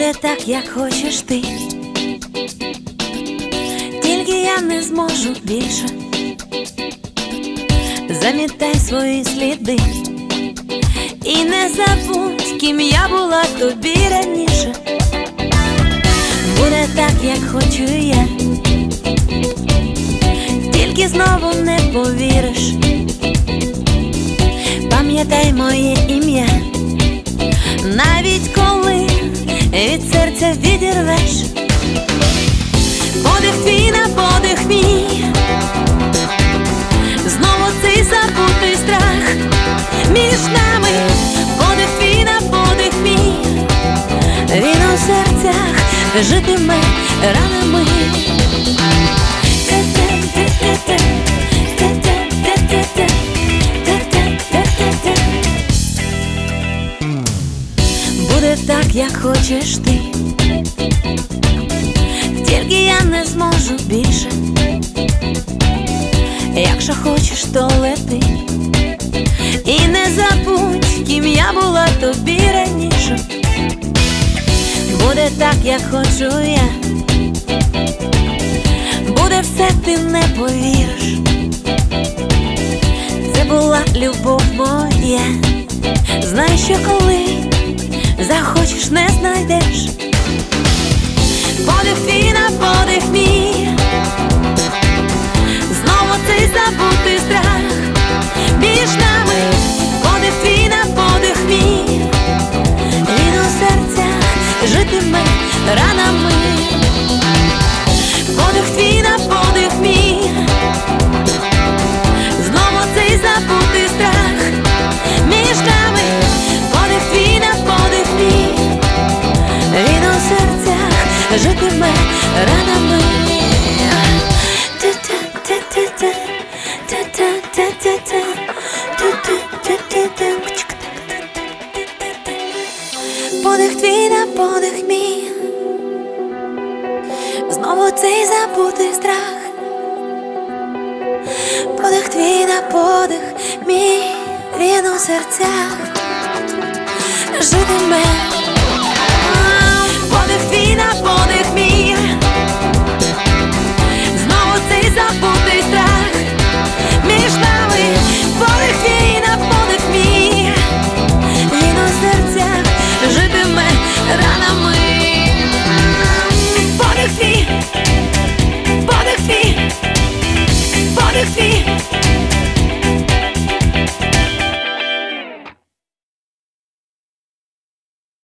Буде так, як хочеш ти, тільки я не зможу більше. Замітай свої сліди і не забудь, ким я була тобі раніше. Буде так, як хочу я, тільки знову не повіриш. Пам'ятай моє ім'я, навіть коли від серця відірвеш. Подих твій на подих мій, знову цей забутий страх між нами. Подих твій на подих мій, він у серцях житиме ранами. Буде так, як хочеш ти, тільки я не зможу більше. Якщо хочеш, то лети і не забудь, ким я була тобі раніше. Буде так, як хочу я, буде все, ти не повіриш. Це була любов моя, знай, що коли захочеш, не знайдеш. Подих твій на подих мій, знову цей забутий страх між нами. Подих твій на подих мій, він у серцях житиме ранами. Подих твій на подих мій, знову цей забутий страх між нами. Подих твій на подих мій, він у серцях житиме ранами. Подих твій на подих мій, знову цей забутий страх. Подих твій на подих мій, він у серцях житиме.